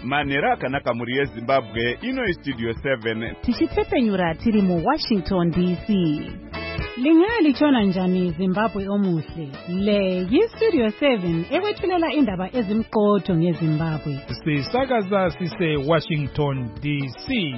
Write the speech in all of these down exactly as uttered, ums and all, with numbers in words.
Manhero akanaka muri yeZimbabwe, ino iStudio seven. Tichitsepenyura tiri mu Washington D C. Lingalitshona njani Zimbabwe omuhle? Le yiStudio seven ekwethulela indaba ezimqotho ngeZimbabwe. Sisakaza sise Washington D C.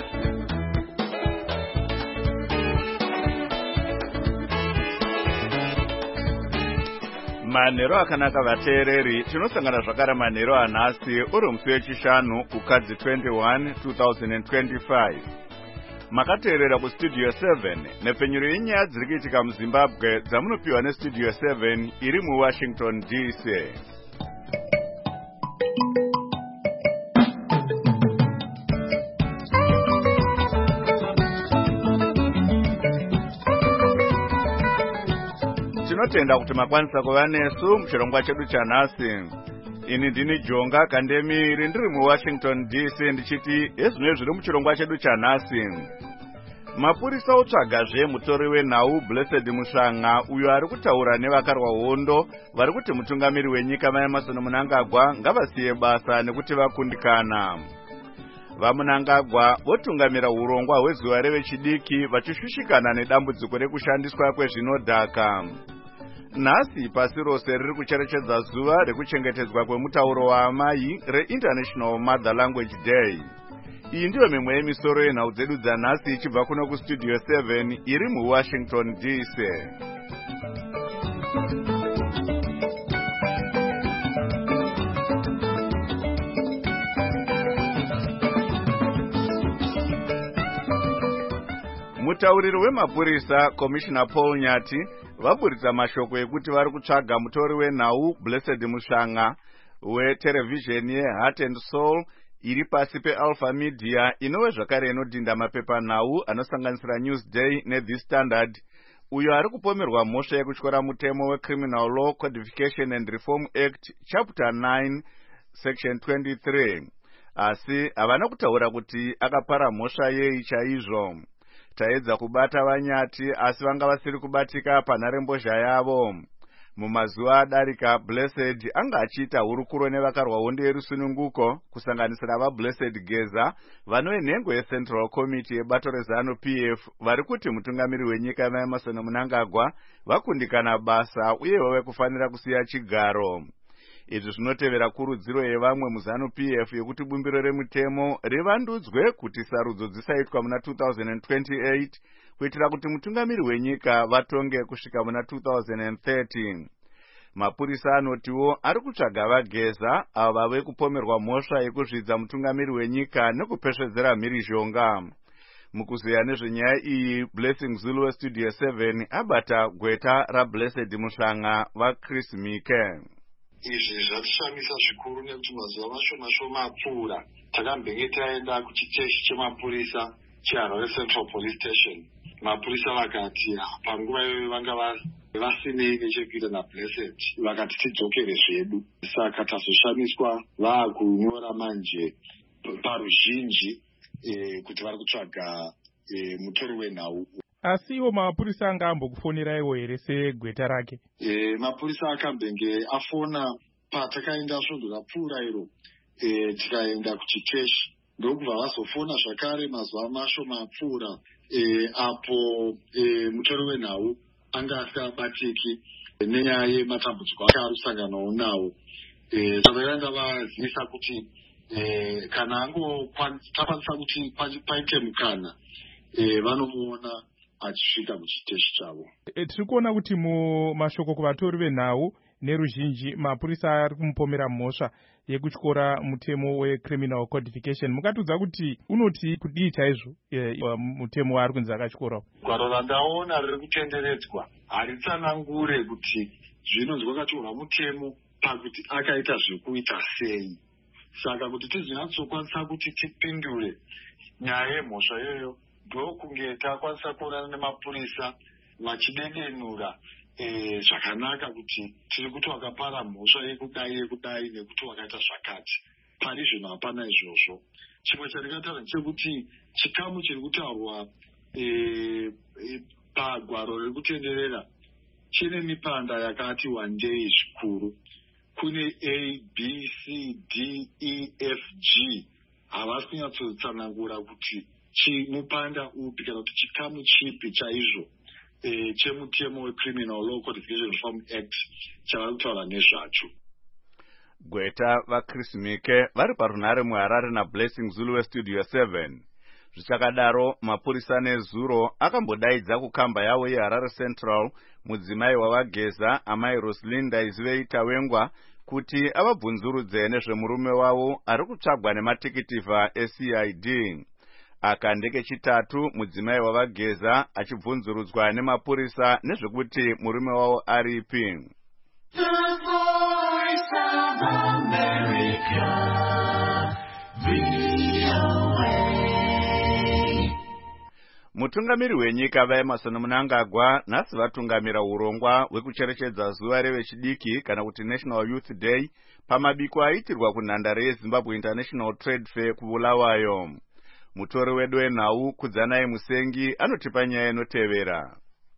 Manhero akanaka vateereri, tinosangana zvakare manhero anhasi uri musi wechishanu kukadzi twenty-one two thousand twenty-five. Makateerera kuStudio seven nepfenyuro yenyaya dziri kuitika muZimbabwe dzamunopiwa neStudio seven iri muWashington D C. Tinotenda kuti makwanisa kuva nesu muchirongwa chedu chanhasi. Ini ndini Jonga Kandemiri ndiri muWashington D C ndichiti ezvino zviri muchirongwa chedu chanhasi. Mapurisa otsvagazve mutori wenhau Blessed Mushanga uyo ari kutaura nevakarwa hondo vari kuti mutungamiri wenyika Emmerson Mnangagwa ngavasiye basa nekuti vakundikana. VaMnangagwa votungamira urongwa hwezuva revechidiki vachishushikana nedambudziko rekushandiswa kwezvinodhaka. Nhasi pasi rose riri kucherechedza zuva rekuchengetedzwa kwemutauro waamai reInternational Mother Language Day. Iyi ndiyo mimwe yemisoro yenhau dzedu dzanhasi ichibva kuno kuStudio seven iri muWashington D C. Mutauriri wemapurisa Commissioner Paul Nyati vaburitsa mashoko ekuti vari kutsvaga mutori wenhau Blessed Mushanga weterevhizheni yeHeart and Soul iri pasi peAlpha Media inove zvakare inodhinda mapepanhau anosanganisira Newsday neThe Standard, uyo ari kupomerwa mhosva yekutyora mutemo weCriminal Law Codification and Reform Act Chapter nine Section twenty-three, asi havana kutaura kuti akapara mhosva yei chaizvo. Taedza kubata Vanyati asi vanga vasiri kubatika panharembozha yavo. Mumazuva adarika, Blessed anga achiita hurukuro nevakarwa hondo yerusununguko kusanganisira vaBlessed Geza vanove nhengo yeCentral Committee yebato reZanu P F vari kuti mutungamiri wenyika Emmerson Mnangagwa vakundikana basa uye vave kufanira kusiya chigaro. Izvi zvinotevera kurudziro yevamwe muZanu P F yekuti bumbiro remutemo rivandudzwe kuti sarudzo dzisaitwa muna two thousand twenty-eight kuitira kuti mutungamiri wenyika vatonge kusvika muna two thousand thirty. Mapurisa anotiwo ari kutsvaga vaGeza ava vave kupomerwa mhosva yekuzvidza mutungamiri wenyika nekupesvedzera mhirizhonga. Mukuzeya nezvenyaya iyi, Blessing Zulu weStudio seven abata gweta raBlessed Mushanga vaChris Mike. Izvi zvatishamisa zvikuru nekuti mazuva mashoma shoma apfuura takambenge taenda kuchiteshi chemapurisa cheHarare Central Police Station. Mapurisa vakati panguva iyoyo vanga vasinei nechekuita naBlessed, vakati tidzokere zvedu. Saka tazoshamiswa vaakunyora manje paruzhinji e, kuti vari kutsvaga e, mutori wenhau. Asi iwo mapurisa anga ambokufonera here segweta rake? E, mapurisa akambenge afona patakaenda svondo rapfuura iro e, tikaenda kuchiteshi ndokubva vazofona zvakare mazuva mashoma apfuura e, apo e, mutori wenhau anga asikabatiki e, nenyaya yematambudziko akarusanganawo nawo. E, saka vanga vazivisa kuti e, kana angokwanisa kuti paite mukana e, vanomuona achisvika muchiteshi chavo. E, tiri kuona kuti mumashoko kuvatori venhau neruzhinji mapurisa ari kumupomera mhosva yekutyora mutemo weCriminal Codification. Mukatudza kuti unoti kudii chaizvo e, mutemo waari kunzi akatyorawo? Gwaro randaona riri kutenderedzwa haritsanangure kuti zvinonzi kwakatyorwa mutemo pakuti akaita zvekuita sei. Saka kuti tizvinyatsokwanisa kuti tipindure nyaya yemhosva iyoyo ndokunge takwanisa kuonana nemapurisa vachidedenura e, zvakanaka kuti tiri kuti wakapara mhosva yekudai yekudai nekuti wakaita zvakati. Pari zvino hapana izvozvo. Chimwe chandingataura chekuti chikamu chiri kutaurwa e, e, pagwaro riri kutenderera chine mipanda yakati wandei zvikuru. kune A, B, C, D, E, F, G havasi kunyatsotsanangura kuti chimupanda upi kana kuti chikamu chipi chaizvo e, chemutemo weCriminal Law Codification Reform Act chavari kutaura nezvacho. Gweta vaChris Mike vari parunhare muHarare naBlessing Zulu weStudio seven. Zvichakadaro mapurisa nezuro akambodaidza kukamba yavo yeHarare Central mudzimai wavageza amai Rosalinda Izveitawengwa kuti avabvunzurudze nezvemurume wavo ari kutsvagwa nematikitifa eC I D. Aka ndekechitatu mudzimai wavageza achibvunzurudzwa nemapurisa nezvekuti murume wavo aripi. The Voice of America, V O A. Mutungamiri wenyika vaEmerson Mnangagwa nhasi vatungamira urongwa hwekucherechedza zuva revechidiki kana kuti National Youth Day pamabiko aitirwa kunhandare yeZimbabwe International Trade Fair kuBulawayo. Mutori wedu wenhau Kudzanai Musengi anotipa nyaya inotevera.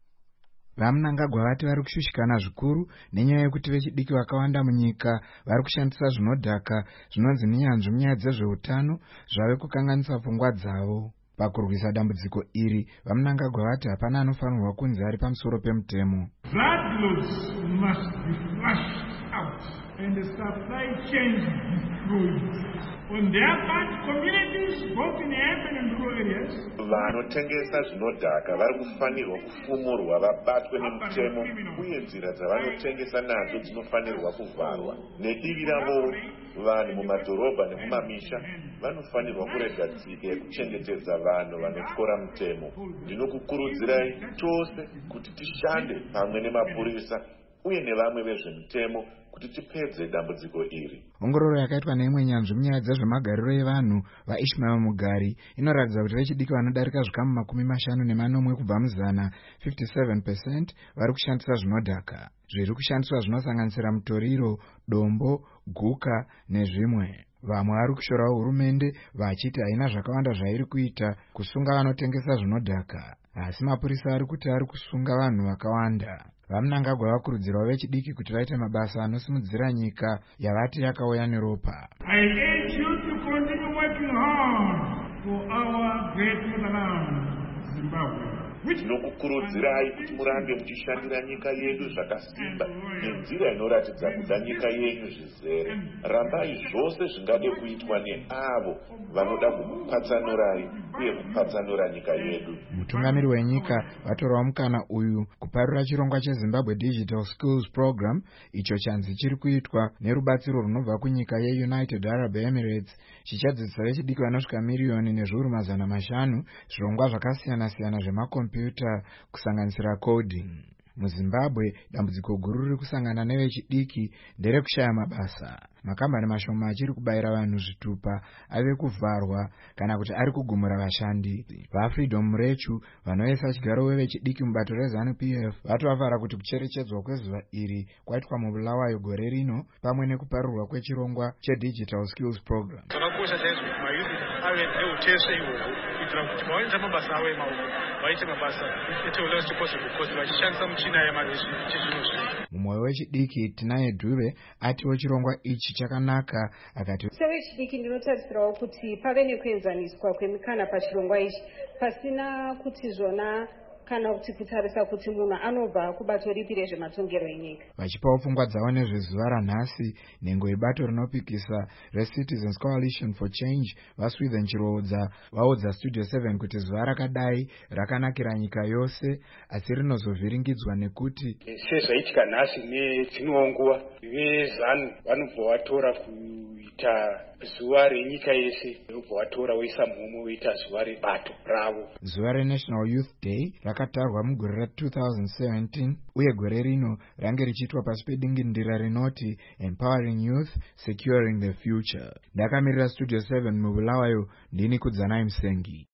VaMnangagwa vati vari kushushikana zvikuru nenyaya yekuti vechidiki vakawanda munyika vari kushandisa zvinodhaka zvinonzi nenyanzvi munyaya dzezveutano zvave kukanganisa pfungwa dzavo. Pakurwisa dambudziko iri, VaMnangagwa vati hapana anofanirwa kunzi ari pamusoro pemutemo. Bloodlots must be flushed out and the supply chain destroyed. On their part, communities both in urban and rural areas vanotengesa zvinodhaka vari kufanirwa kufumurwa vabatwe nemutemo uye nzira dzavanotengesa nadzo dzinofanirwa kuvharwa. Nedivi ravo vanhu mumadhorobha nemumamisha vanofanirwa kurega tsika yekuchengetedza vanhu vanotyora mutemo. Ndinokukurudzirai tose kuti tishande pamwe nemapurisa uye nevamwe vezvemutemo kuti tipedze dambudziko iri. Ongororo yakaitwa neimwe nyanzvi munyaya dzezvemagariro evanhu vaIshmael Mugari inoratidza kuti vechidiki vanodarika zvikamu makumi mashanu nemanomwe kubva muzana fifty-seven percent vari kushandisa zvinodhaka. Zviri kushandiswa zvinosanganisira mutoriro, dombo, guka nezvimwe. Vamwe vari kushorawo hurumende vachiti haina zvakawanda zvairi kuita kusunga vanotengesa zvinodhaka. Asi mapurisa ari kuti ari kusunga vanhu vakawanda. VaMnangagwa vakurudzirawo vechidiki kuti vaite mabasa anosimudzira nyika yavati yakauya neropa. I urge you to continue working hard for our great motherland, Zimbabwe. Ndinokukurudzirai kuti murambe muchishandira nyika yedu zvakasimba nenzira inoratidza kuda nyika yenyu zvizere. Rambai zvose zvingade kuitwa neavo vanoda kukupatsanurai uye kupatsanura nyika yedu. Mutungamiri wenyika vatorawo mukana uyu kuparura chirongwa cheZimbabwe Digital Skills Program icho chanzi chiri kuitwa nerubatsiro runobva kunyika yeUnited Arab Emirates chichadzidzisa vechidiki vanosvika miriyoni nezviuru mazana mashanu zvirongwa zvakasiyana-siyana zvemakombiyuta kusanganisira coding. MuZimbabwe dambudziko guru riri kusangana nevechidiki nderekushaya mabasa. Makambani mashoma achiri kubayira vanhu zvitupa ave kuvharwa kana kuti ari kugumura vashandi. VaFreedom Murechu vanoisa chigaro vechidiki mubato reZANU P F vatovavara kuti kucherechedzwa kwezuva iri kwaitwa muBulawayo gore rino pamwe nekuparurwa kwechirongwa cheDigital Skills Program. Zvakakosha chaizvo kuti mayuthi ave neutesve ihwohwo kuitira kuti vaoita mabasa avo emaoko vaite mabasa eteologist possible because vachishandisa michina yechizvino zvino. Mumwe wechidiki Tinaye Dube atiwo chirongwa ichi chakanaka akati sevechidiki ndinotarisirawo kuti pave nekuenzaniswa kwemikana pachirongwa ichi pasina kuti zvona kana kuti kutarisa kuti munhu anobva kubato ripi rezvematongero enyika. Vachipawo pfungwa dzavo nezvezuva ranhasi nhengo yebato rinopikisa reCitizens Coalition for Change vaSwithen Chiroodza vaudza Studio seven kuti zuva rakadai rakanakira nyika yose asi rinozovhiringidzwa nekuti sezvaitika nhasi nedzimwewo nguva veZANU vanobva vatora kuita zuva renyika yese vanobva vatora voisa mumwe voita zuva rebato ravo. Zuva reNational Youth Day rakatarwa mugore ra-twenty seventeen uye gore rino range richiitwa pasi pedingindira rinoti Empowering Youth, Securing the Future. Ndakamirira Studio seven muBulawayo, ndini Kudzanai Musengi.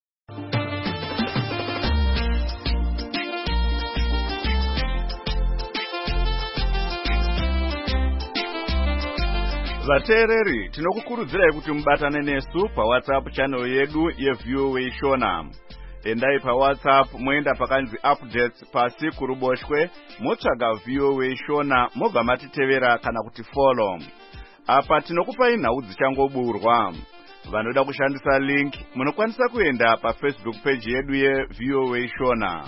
Vateereri, tinokukurudzirai kuti mubatane nesu paWhatsApp channel yedu yeView Shona. endai paWhatsApp moenda pakanzi updates pasi kuruboshwe motsvaga V O A Shona mobva matitevera kana kuti follow. Apa tinokupai nhau dzichangoburwa. Vanoda kushandisa link munokwanisa kuenda paFacebook page yedu ye V O A Shona.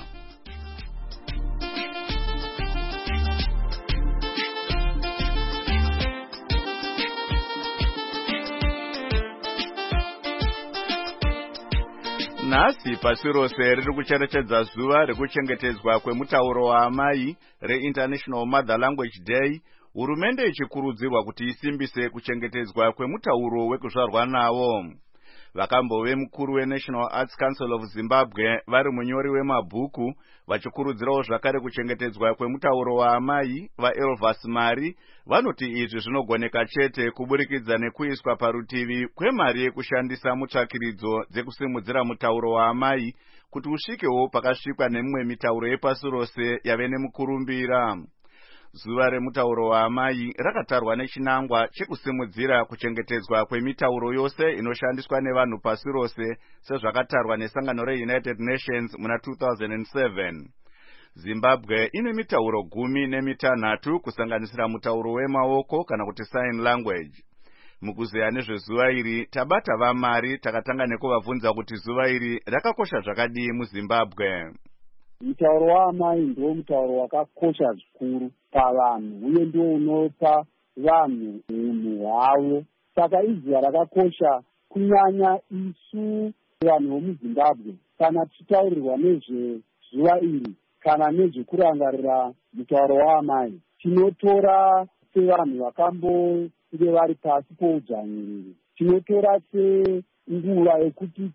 Nhasi pasi rose riri kucherechedza zuva rekuchengetedzwa kwemutauro waamai reInternational Mother Language Day. Hurumende ichikurudzirwa kuti isimbise kuchengetedzwa kwemutauro wekuzvarwa nawo. Vakambove mukuru weNational Arts Council of Zimbabwe vari munyori wemabhuku vachikurudzirawo zvakare kuchengetedzwa kwemutauro waamai vaElvas Mari vanoti izvi zvinogoneka chete kuburikidza nekuiswa parutivi kwemari yekushandisa mutsvakiridzo dzekusimudzira mutauro waamai kuti usvikewo pakasvikwa nemimwe mitauro yepasi rose yave nemukurumbira. Zuva remutauro waamai rakatarwa nechinangwa chekusimudzira kuchengetedzwa kwemitauro yose inoshandiswa nevanhu pasi rose sezvakatarwa nesangano reUnited Nations muna two thousand seven. Zimbabwe ine mitauro gumi nemitanhatu kusanganisira mutauro wemaoko kana kuti sign language. Mukuzeya nezvezuva iri tabata vaMari takatanga nekuvabvunza kuti zuva iri rakakosha zvakadii muZimbabwe. Mutauro waamai ndio mutauro wakakosha zvikuru pavanhu uye ndio unopa vanhu unhu hwavo. Saka izuva rakakosha kunyanya isu vanhu vomuZimbabwe kana tichitaurirwa nezvezuva iri kana nezvekurangarira mutauro waamai. Tinotora sevanhu vakambonge vari pasi poudzvanyiriri. Tinotora senguva yekuti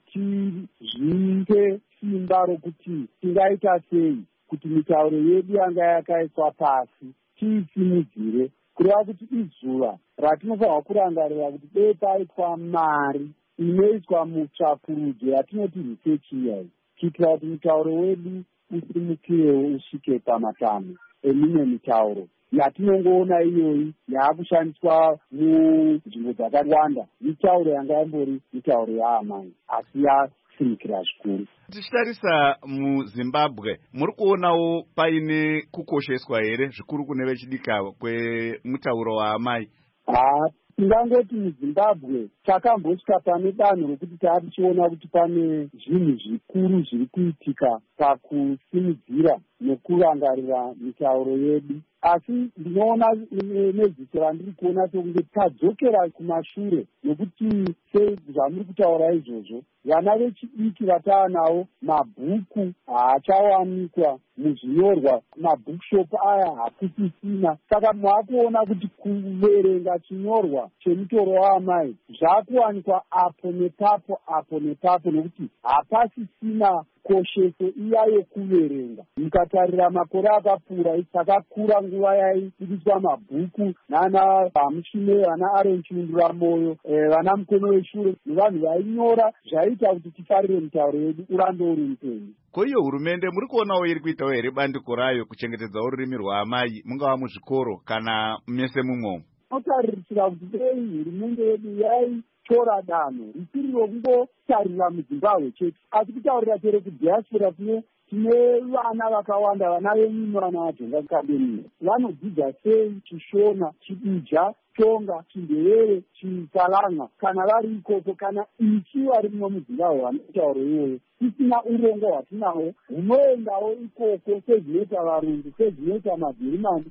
tizvipe simba rokuti tingaita sei kuti mitauro yedu yanga yakaiswa pasi tiisimudzire, kureva kuti izuva ratinofanirwa kurangarira kuti dei paitwa mari inoiswa mutsvakurudzo yatinoti research iyai kuitira kuti mutauro wedu usimukirewo usvike pamatanho emimwe mitauro yatinongoona iyoyi yaakushandiswa munzvimbo dzakawanda. Mitauro yanga yambori mitauro yaamai asi yasimukira zvikuru. Tichitarisa muZimbabwe muri kuonawo paine kukosheswa here zvikuru kune vechidika kwemutauro waamai? Ah, tingangoti muZimbabwe takambosvika pane danho rokuti taatichiona kuti pane zvinhu zvikuru zviri kuitika pakusimudzira nekurangarira mitauro yedu. Asi ndinoona neziso randiri kuona sekunge tadzokera kumashure nekuti sezvamuri kutaura izvozvo vana vechidiki vataanavo mabhuku haachawanikwa muzvinyorwa, mabhukushop aya hakusisina. Saka mwakuona kuti kuverenga chinyorwa chemutoro waamai zvakuwanikwa apo nepapo apo nepapo nekuti hapasisina kosheso iya yekuverenga. Mukatarira makore akapfuura takakura nguva yaibudiswa mabhuku nana Pamuchine, vana Aaron Chinduramoyo, vana Mukono weshure nevanhu vainyora zvaita kuti tifarire mitauro yedu urambe uri mupenyu. Koiyo hurumende muri kuonawo iri kuitawo here bandiko rayo kuchengetedzawo rurimi rwaamai mungava muzvikoro kana mese mumwe? Tinotarisira kuti dei hurumende yedu yai tora danho risiri rokungotarira muZimbabwe chete asi kutaurira chero kudiaspora tine tine vana vakawanda, vana venyino, vana vaJoga Academy vanodzidza sei Chishona, Chibija, Tonga, Chindevere, Chisalanga kana vari ikoko kana ichi vari muno muZimbabwe vanotauro iyoyo. Tisina urongo hwatinahwo hunoendawo ikoko sezvinoita varungu, sezvinoita maGirimani.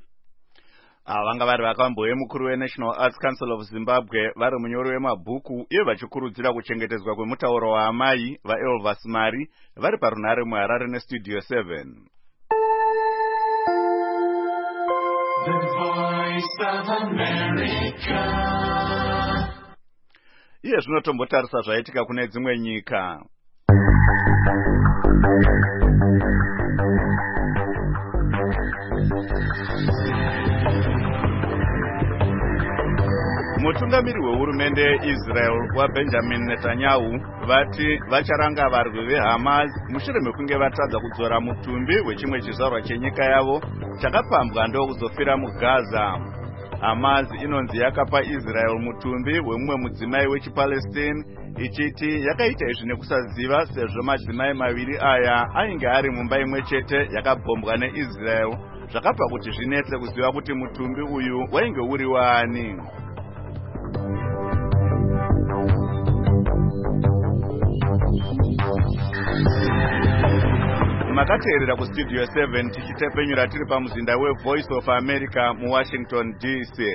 Vanga vari vakambouye mukuru weNational Arts Council of Zimbabwe vari munyori wemabhuku uye vachikurudzira kuchengetedzwa kwemutauro waamai vaElvas Mari vari parunhare muHarare neStudio seven. The Voice of America. Iye zvinotombotarisa zvaitika kune dzimwe nyika. Mutungamiri wehurumende yeIsrael waBenjamin Netanyahu vati vacharanga varwi veHamas mushure mekunge vatadza kudzora mutumbi wechimwe chizvarwa chenyika yavo chakapambwa ndokuzofira muGaza. Hamas inonzi yakapa Israel mutumbi wemumwe mudzimai wechiPalestine ichiti yakaita izvi nekusaziva sezvo madzimai maviri aya ainge ari mumba imwe chete yakabhombwa neIsrael zvakabva kuti zvinetse kuziva kuti mutumbi uyu wainge uri waani. Makateerera kustudio seven tichitepenyura tiri pamuzinda weVoice of America muWashington D C.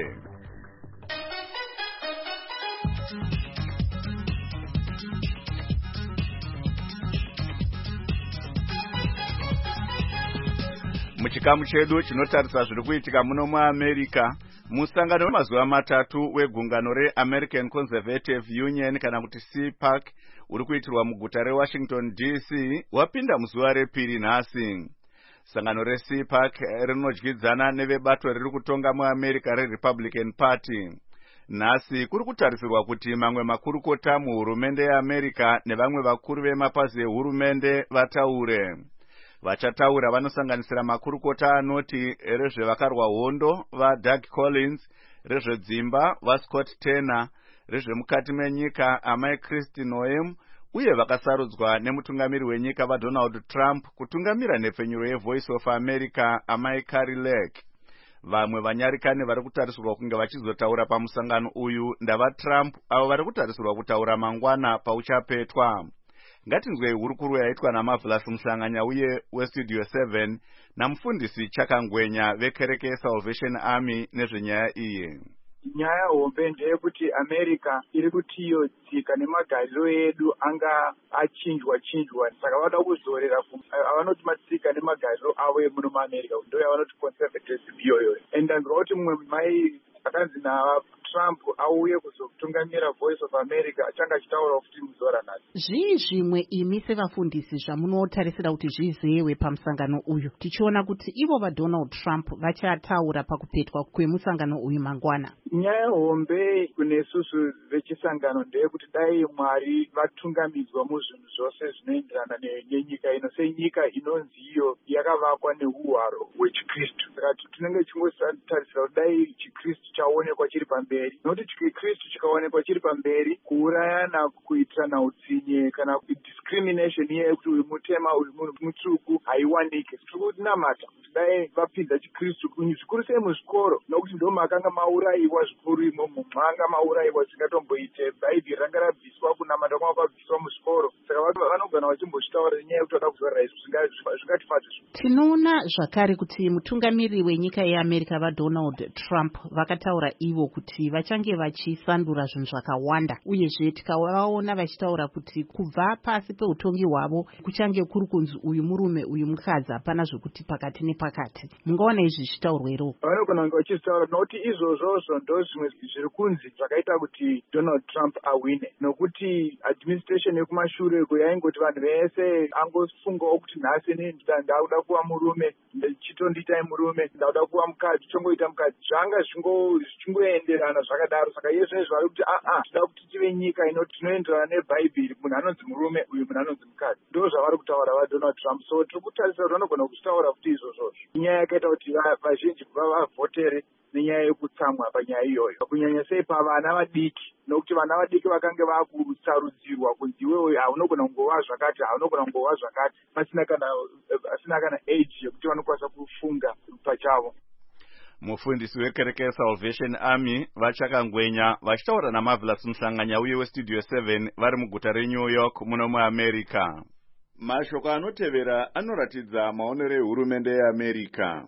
Muchikamu chedu chinotarisa zviri kuitika muno muAmerica, musangano wemazuva matatu wegungano reAmerican Conservative Union kana kuti C PAC uri kuitirwa muguta reWashington D C wapinda muzuva repiri nhasi. Sangano reC PAC rinodyidzana nevebato riri kutonga muAmerica reRepublican Party. Nhasi kuri kutarisirwa kuti mamwe makurukota muhurumende yeAmerica nevamwe vakuru vemapazi ehurumende vataure. Vachataura vanosanganisira makurukota anoti rezvevakarwa hondo vaDoug Collins, rezvedzimba vaScott Turner, rezvemukati menyika amai Kristi Noem, uye vakasarudzwa nemutungamiri wenyika vaDonald Trump kutungamira nhepfenyuro yeVoice of America amai Kari Lake. Vamwe vanyarikani vari kutarisirwa kunge vachizotaura pamusangano uyu ndavaTrump avo vari kutarisirwa kutaura mangwana pauchapetwa. Ngatinzwei hurukuru yaitwa naMavlas Musanganya uye weStudio seven namufundisi Chakangwenya vekereke Salvation Army nezvenyaya iyi. Nyaya hombe ndeyekuti America iri kutiyodzika nemagariro edu anga achinjwa chinjwa, saka vada kuzorera avanoti matsika nemagariro avo emuno muAmerica ndo yavanoti conservatism iyoyo. Endanzwa kuti mumwe mai akanzi naTrump auye kuzotungamira Voice of America achanga achitaura kuti muzora nhasi. Zvii zvimwe imi sevafundisi zvamunotarisira kuti zvizewe pamusangano uyu, tichiona kuti ivo vaDonald Trump vachataura pakupetwa kwemusangano uyu mangwana? Nyaya hombe kune susu vechisangano ndeyekuti dai Mwari vatungamidzwa muzvinhu zvose zvinoenderana nenyika ino, senyika inonzi iyo yakavakwa neuhwaro hwechiKristu. Saka tinenge tichingotarisira kuti dai chiKristu chaonekwa chiri pamberi, nokuti chiKristu chikaonekwa chiri pamberi, kuurayana kuitirana utsinye kana discrimination yekuti uyu mutema uyu mutsvuku haiwanike. Tiri kunamata kuti dai vapinza chiKristu zvikuru sei muzvikoro, nokuti ndo makanga maurayiwa zvikuru imomo, manga maurayiwa zvingatomboite bhaibheri ranga rabviswa, kunamata kwanga kwabviswa muzvikoro. Saka vanogona vachimbozvitaura nyaya yekuti vada kuzorera izvi zvingatifadza. Tinoona zvakare kuti mutungamiri wenyika yeAmerica vaDonald Trump vakataura ivo kuti vachange vachisandura zvinhu zvakawanda, uyezve tikavaona vachitaura kuti kubva pasi peutongi hwavo kuchange kuri kunzi uyu murume uyu mukadzi, hapana zvekuti pakati nepakati. Mungaona izvi zvichitaurwa iro? Vanogona kunge vachitaura nokuti izvozvozvo ndo zvimwe zviri kunzi zvakaita kuti Donald Trump awine, nokuti administration yekumashure yaingoti vanhu vese angofungawo kuti nhasi ndauda kuva murume, chitondiitai murume, ndauda kuva mukadzi, chongoita mukadzi, zvanga zvichingoenderana zvakadaro. Saka iye zvinezvi vari kuti aa tida kuti tive nyika inoti tinoenderana nebhaibheri, munhu anonzi murume uyu munhu anonzi mukadzi. Ndo zvavari kutaura vaDonald Trump. So tiri kutarisira kuti vanogona kuchitaura kuti izvozvozvo inyaya yakaita kuti vazhinji vavhotere nenyaya yekutsamwa panyaya iyoyo, kunyanya sei pavana vadiki, nokuti vana vadiki vakange vakusarudzirwa kunzi iwewe haunogona kungova zvakati, haunogona kungova zvakati, pasina kana pasina kana age yekuti vanokwanisa kufunga pachavo. Mufundisi wekereke Salvation Army vachakangwenya vachitaura naMavlas Musanganya uye weStudio seven vari muguta reNew York muno muAmerica. Mashoko anotevera anoratidza maonero ehurumende yeAmerica.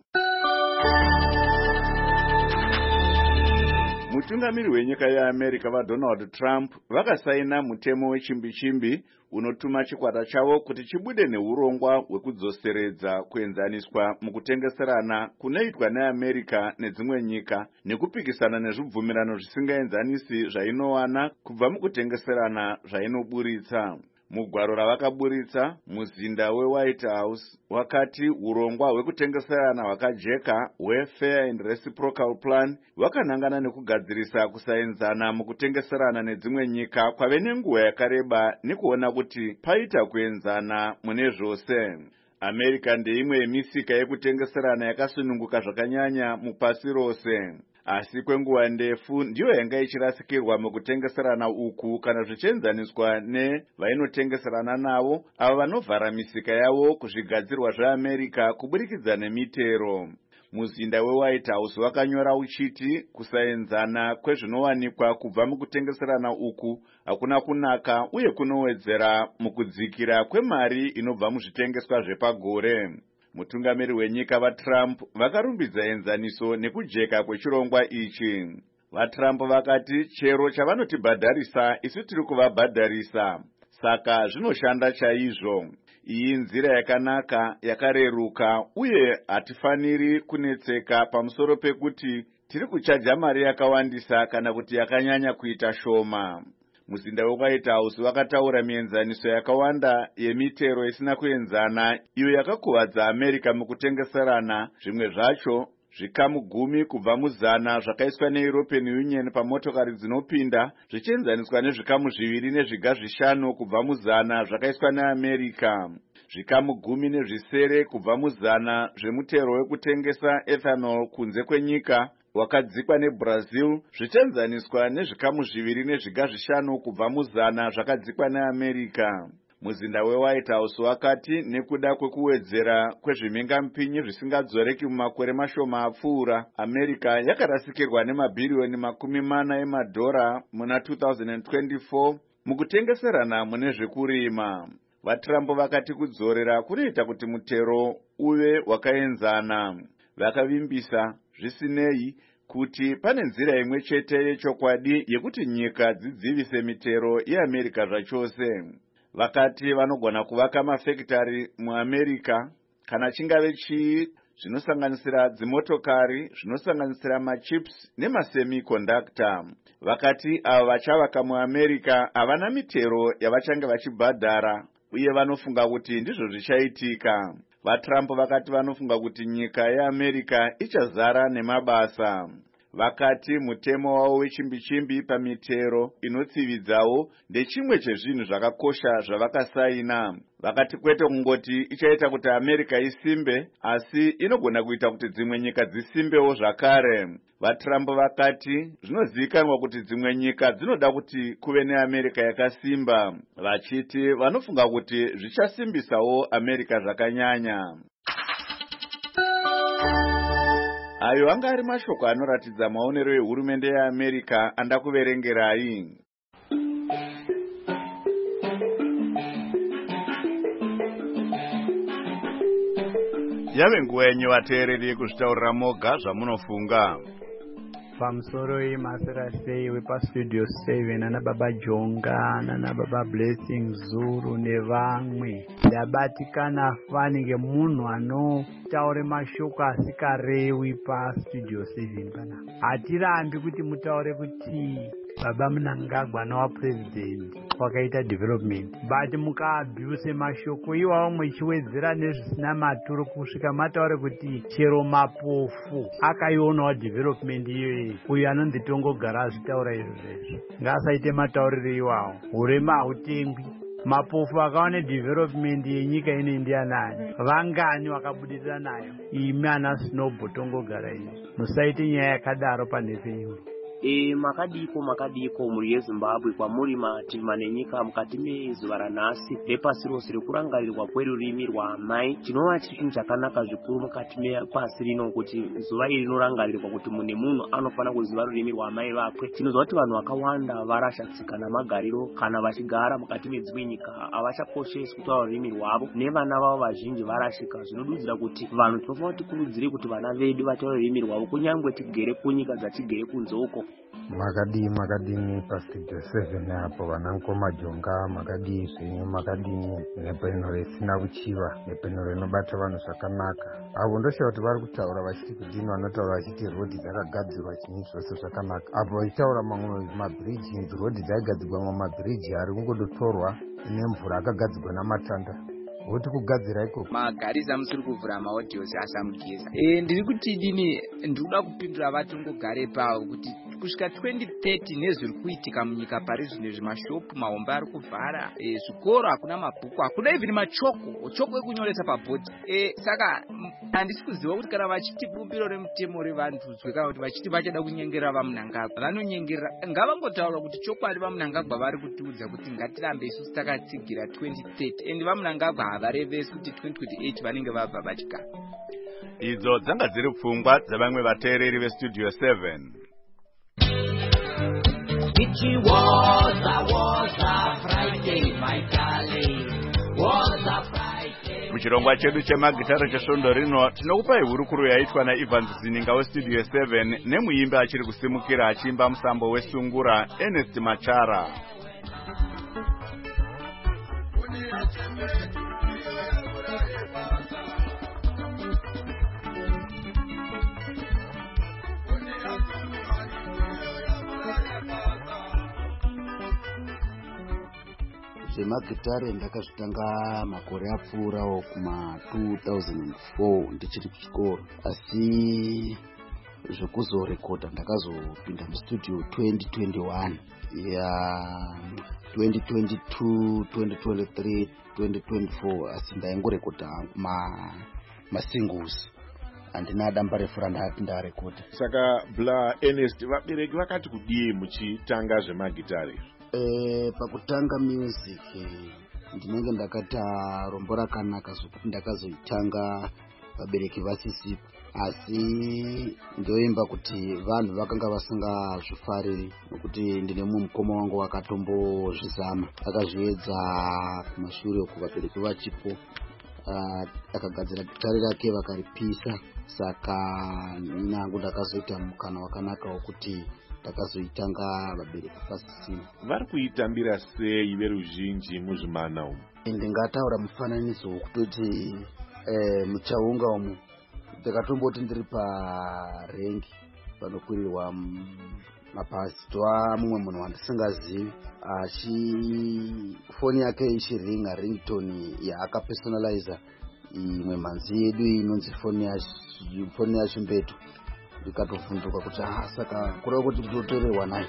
Mutungamiri wenyika yeAmerica vaDonald Trump vakasaina mutemo wechimbi-chimbi unotuma chikwata chavo kuti chibude neurongwa hwekudzoseredza kuenzaniswa mukutengeserana kunoitwa neAmerica nedzimwe nyika nekupikisana nezvibvumirano zvisingaenzanisi zvainowana kubva mukutengeserana zvainoburitsa. Mugwaro ravakaburitsa, muzinda weWhite House wakati urongwa hwekutengeserana hwakajeka hweFair and Reciprocal Plan hwakanangana nekugadzirisa kusaenzana mukutengeserana nedzimwe nyika kwave nenguva yakareba nekuona kuti paita kuenzana mune zvose. America ndeimwe yemisika yekutengeserana yakasununguka zvakanyanya mupasi rose. asi kwenguva ndefu ndiyo yanga ichirasikirwa mukutengeserana uku kana zvichienzaniswa nevainotengeserana navo ava vanovhara misika yavo kuzvigadzirwa zveamerica kuburikidza nemitero. Muzinda weWhite House wakanyora uchiti kusaenzana kwezvinowanikwa kubva mukutengeserana uku hakuna kunaka uye kunowedzera mukudzikira kwemari inobva muzvitengeswa zvepagore. Mutungamiri wenyika vaTrump vakarumbidza enzaniso nekujeka kwechirongwa ichi. VaTrump vakati chero chavanotibhadharisa isu tiri kuvabhadharisa, saka zvinoshanda chaizvo. Iyi nzira yakanaka, yakareruka uye hatifaniri kunetseka pamusoro pekuti tiri kuchaja mari yakawandisa kana kuti yakanyanya kuita shoma. Muzinda weWhite House wakataura mienzaniso yakawanda yemitero isina kuenzana iyo yakakuvadza America mukutengeserana, zvimwe zvacho zvikamu gumi kubva muzana zvakaiswa neEuropean Union pamotokari dzinopinda zvichienzaniswa nezvikamu zviviri nezviga zvishanu kubva muzana zvakaiswa neAmerica. Zvikamu gumi nezvisere kubva muzana zvemutero wekutengesa ethanol kunze kwenyika wakadzikwa neBrazil zvichienzaniswa nezvikamu zviviri nezviga zvishanu kubva muzana zvakadzikwa neAmerica. Muzinda weWhite House wakati nekuda kwekuwedzera kwezvimhengamupinyi zvisingadzoreki mumakore mashoma apfuura, America yakarasikirwa nemabhiriyoni makumi mana emadhora muna two thousand twenty-four mukutengeserana mune zvekurima. VaTrump vakati kudzorera kunoita kuti mutero uve wakaenzana. Vakavimbisa zvisinei kuti pane nzira imwe chete yechokwadi yekuti nyika dzidzivise mitero yeAmerica zvachose. Vakati vanogona kuvaka mafekitari muAmerica kana chingave chii, zvinosanganisira dzimotokari, zvinosanganisira machips nemasemiconductor. Vakati ava vachavaka muAmerica havana mitero yavachange vachibhadhara uye vanofunga kuti ndizvo zvichaitika. VaTrump vakati vanofunga kuti nyika yeAmerica ichazara nemabasa. Vakati mutemo wavo wechimbi-chimbi pamitero inotsividzawo ndechimwe chezvinhu zvakakosha zvavakasaina. Vakati kwete kungoti ichaita kuti America isimbe, asi inogona kuita kuti dzimwe nyika dzisimbewo zvakare. VaTrump vakati zvinozivikanwa kuti dzimwe nyika dzinoda kuti kuve neAmerica yakasimba, vachiti vanofunga kuti zvichasimbisawo America zvakanyanya. Ayo anga ari mashoko anoratidza maonero ehurumende yeAmerica andakuverengerai. Yave nguva yenyu vateereri kuzvitaurira moga zvamunofunga. Pamusoro yemasera sei wepastudio seven nana baba Jonga nana baba Blessing Zuru nevamwe. Ndabatikana fani ngemunhu anotaure mashoko asikarewi pastudio seven pana. Hatirambi kuti mutaure kuti baba Mnangagwa nawa president wakaita development, but mukaabuse mashoko iwawo muchiwedzera nezvisina maturo kusvika mataure kuti chero mapofu akaionawo development iyoyi. Uyu anonzi Tongogara azvitaura izvo zvezvo ngaasaite matauriro iwawo. Urema hautengwi. Mapofu akaone development yenyika ine ndianani? Vangani wakabudirira nayo? Imi ana Snowball Tongogara iyi musaite nyaya yakadaro panhepe imwe. E makadiko makadiko muri yeZimbabwe kwamuri matima nenyika mukati mezuva ranhasi repasi rose rekurangarirwa kwerurimi rwaamai. Chinova chiri chinhu chakanaka zvikuru mukati mepasi rino kuti zuva iri rinorangarirwa kuti mune munhu anofana kuziva rurimi rwaamai vakwe. Tinoziva kuti vanhu vakawanda varasha tsika namagariro kana vachigara mukati medzimwe nyika havachakoshesi kutaura rurimi rwavo nevana vavo vazhinji varashika. Zvinodudzira kuti vanhu tinofanira tikurudzire kuti vana vedu vataure rurimi rwavo kunyangwe tigere kunyika dzatigere kunze uko. Makadii makadini pastudio seven apo vanangoma Jonga, makadii zvenyu makadini nepenhoro isina kuchiva nepenhoro inobata vanhu zvakanaka. Avo ndoshawa kuti vari kutaura vachiti kudini, vanotaura vachiti rodhi dzakagadzirwa chinyi zvose zvakanaka. Apo vachitaura mamwe mabhiriji, rodhi dzaigadzirwa mamwe mabhiriji ari kungodotorwa nemvura akagadzirwa namatanda. Woti kugadzira iko magarisa musiri kuvhura maodhios asamugeza. E, ndiri kuti dini ndikuda kupindura vatongogare pavo kuti kusvika twenty thirty nezviri kuitika munyika pari zvino zvimashopu mahombe ari kuvhara, e, zvikoro hakuna mabhuku, hakuna even machoko choko ekunyoresa pabhodhi. E, saka handisi kuziva kuti kana vachiti bumbiro remutemo revandudzwe kana kuti vachiti vachada kunyengerera vamunangagwa vanonyengerera, ngavangotaura kuti chokwadi vamunangagwa vari kutiudza kuti ngatirambe isusu takatsigira twenty thirty and vamunangagwa havarevesi kuti twenty twenty-eight vanenge vabva vachigara. Idzo dzanga dziri pfungwa dzavamwe vateereri vestudio seven. It was a was a Friday, my darling. Was a Friday. Muchirongwa chedu chemagitara chesvondo rino tinokupai hurukuro yaitwa naIvans Zininga westudio seven nemuimbi achiri kusimukira achiimba musambo wesungura Ernest Machara. Zvemagitare ndakazvitanga makore apfuurawo kuma two thousand four ndichiri kuchikoro, asi zvekuzorekodha ndakazopinda mustudio twenty twenty-one ya twenty twenty-two, twenty twenty-three, twenty twenty-four, asi ndaingorekodha ma masingles handina damba refu randati ndarekodha. Saka Bla Ernest, vabereki vakati kudii muchitanga zvemagitare? Eh, pakutanga music ndinenge ndakata rombo rakanaka zvokuti ndakazoitanga vabereki vasisipo, asi ndoimba kuti vanhu vakanga vasingazvifariri nokuti ndine mumukoma wangu wakatombozvizama akazviedza kumashure uku vabereki vachipo. Uh, akagadzira gitare rake vakaripisa, saka nangu ndakazoita mukana wakanaka wokuti ndakazoitanga vabereki vasisina. Vari kuitambira sei veruzhinji muzvimana umu? Ndingataura mufananidzo wokutoti eh, muchaunga umu ndakatomboti ndiri parengi panokwirirwa mabhazi toa mumwe munhu wandisingazivi achi foni yake ichiringa ringtone yaakapersonaliza imwe mhanzi yedu inonzi foni yachimbeto. Ndikatovhunduka kuti ah, saka kureva kuti kutotorerwa nayo.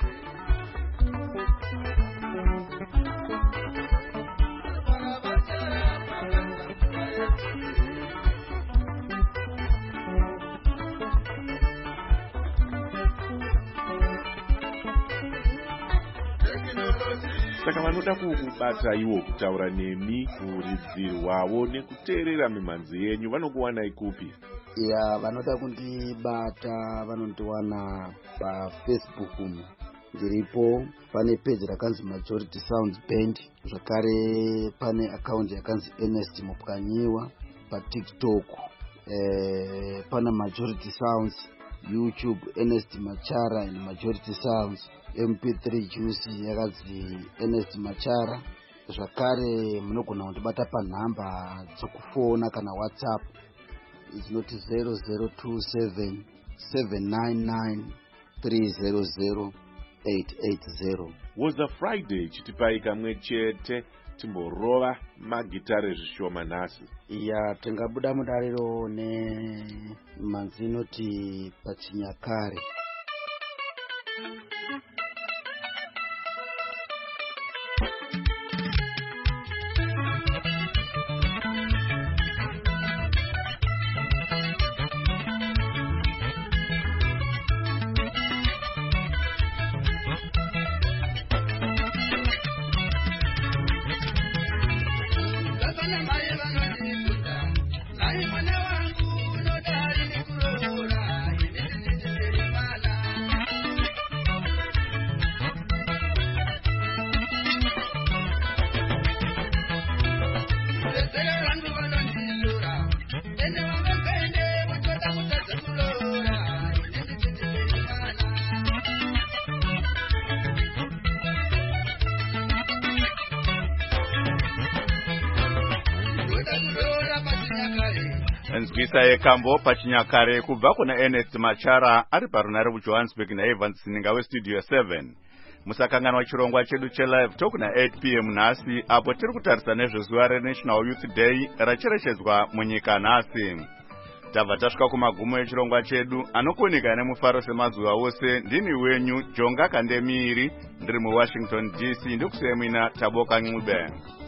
Saka vanoda kukubata iwo kutaura nemi kuridzirwawo nekuteerera mimhanzi yenyu vanokuwanai kupi? Ya, vanoda kundibata vanondiwana paFacebook umu. Ndiripo pane page rakanzi Majority Sounds Band, zvakare pane account yakanzi Ernest Mupwanyiwa paTikTok. Eh, pana Majority Sounds, YouTube Ernest Machara and Majority Sounds, M P three Juice yakadzi Ernest Machara. Zvakare munogona kundibata panhamba dzokufona kana WhatsApp zinoti zero zero two seven, seven nine nine, three zero zero, eight eight zero. Was a Friday chitipai kamwe chete timborova magitare zvishoma nhasi. Ya, tingabuda mudariro ne mhanzi inoti Pachinyakare. Nzwisa yekambo Pachinyakare kubva kuna Ernest Machara ari parunare muJohannesburg naIvans Zininga westudio seven. Musakanganwa chirongwa chedu chelive talk na eight p m nhasi apo tiri kutarisa nezvezuva reNational Youth Day racherechedzwa munyika nhasi. tabva tasvika kumagumo echirongwa chedu anokunika nemufaro semazuva ose. Ndini wenyu Jonga Kandemiri ndiri muWashington D C. Ndikusiyemina Taboka Ncube.